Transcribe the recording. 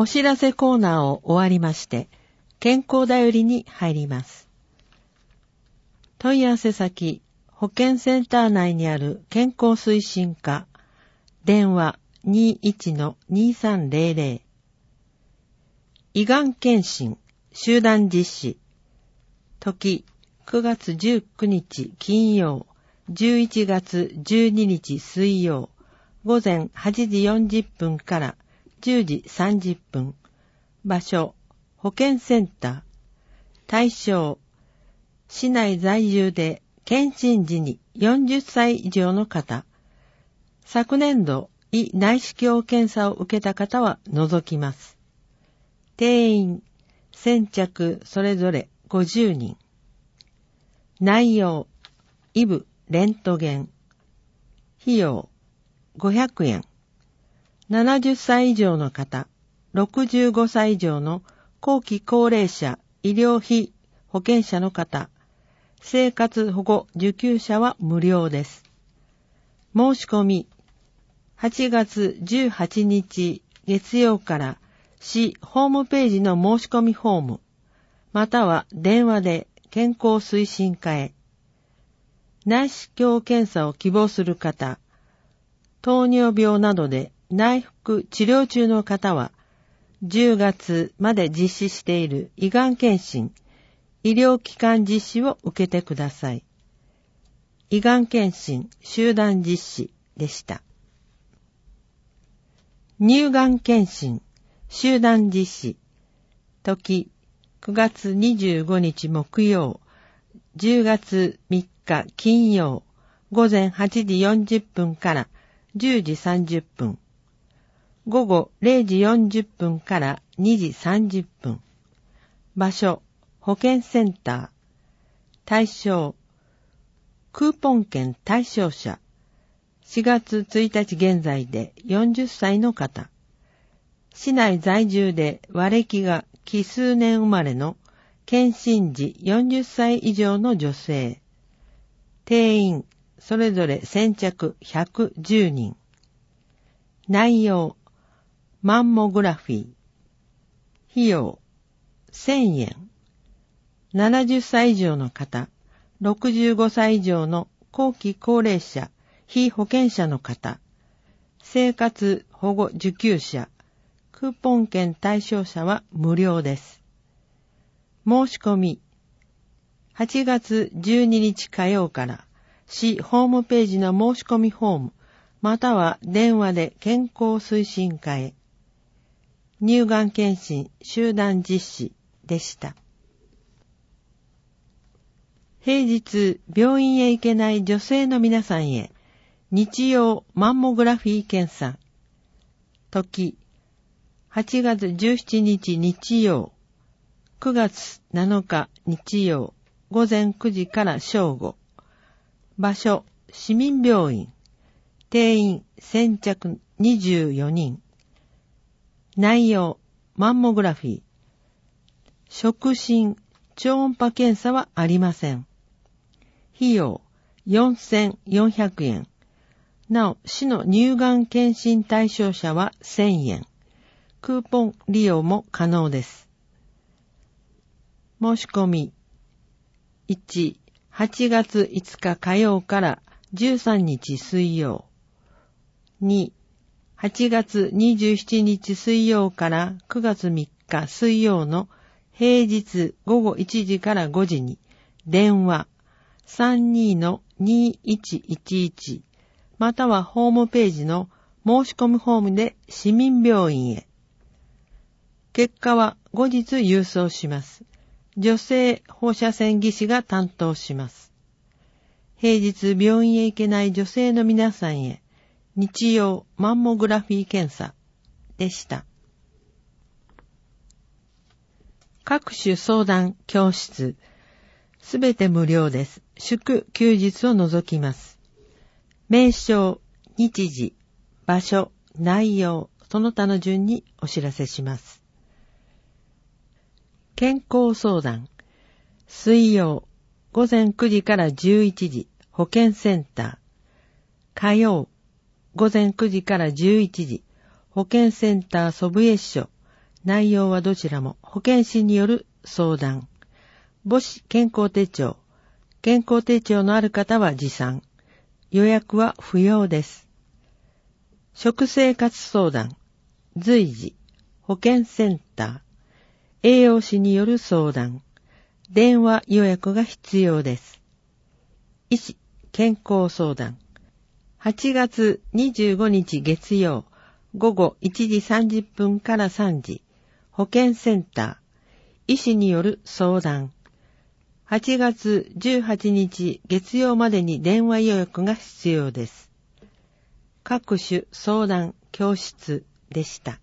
お知らせコーナーを終わりまして、健康だよりに入ります。問い合わせ先、保健センター内にある健康推進課、電話 21-2300。胃がん検診、集団実施。時、9月19日金曜、11月12日水曜、午前8時40分から10時30分。場所、保健センター。対象、市内在住で検診時に40歳以上の方。昨年度、胃内視鏡検査を受けた方は除きます。定員、先着それぞれ50人。内容、イブレントゲン。費用、500円。70歳以上の方、65歳以上の後期高齢者、医療費保険者の方、生活保護受給者は無料です。申し込み、8月18日月曜から市ホームページの申し込みフォーム、または電話で健康推進課へ。内視鏡検査を希望する方、糖尿病などで内服治療中の方は、10月まで実施している胃がん検診、医療機関実施を受けてください。胃がん検診集団実施でした。乳がん検診集団実施。時、9月25日木曜、10月3日金曜、午前8時40分から10時30分。午後0時40分から2時30分。場所、保健センター。対象、クーポン券対象者。4月1日現在で40歳の方。市内在住で和暦が奇数年生まれの検診時40歳以上の女性。定員、それぞれ先着110人。内容、マンモグラフィー。費用、1000円。70歳以上の方、65歳以上の後期高齢者、被保険者の方、生活保護受給者、クーポン券対象者は無料です。申し込み、8月12日火曜から市ホームページの申し込みフォーム、または電話で健康推進課へ。乳がん検診集団実施でした。平日病院へ行けない女性の皆さんへ、日曜マンモグラフィー検査。時、8月17日日曜、9月7日日曜、午前9時から正午。場所、市民病院。定員、先着24人。内容、マンモグラフィー。触診、超音波検査はありません。費用、4400円。なお、市の乳がん検診対象者は1000円。クーポン利用も可能です。申し込み、1、8月5日火曜から13日水曜。2、8月27日水曜から9月3日水曜の平日午後1時から5時に電話 32-2111 またはホームページの申し込みフォームで市民病院へ。結果は後日郵送します。女性放射線技師が担当します。平日病院へ行けない女性の皆さんへ、日曜マンモグラフィー検査でした。各種相談教室、すべて無料です。祝休日を除きます。名称、日時、場所、内容、その他の順にお知らせします。健康相談、水曜、午前9時から11時、保健センター。火曜、午前9時から11時、保健センター祖父江支所、 内容はどちらも保健師による相談。母子健康手帳。健康手帳のある方は持参。予約は不要です。食生活相談。随時。保健センター。栄養士による相談。電話予約が必要です。医師健康相談。8月25日月曜午後1時30分から3時。保健センター。医師による相談。8月18日月曜までに電話予約が必要です。各種相談教室でした。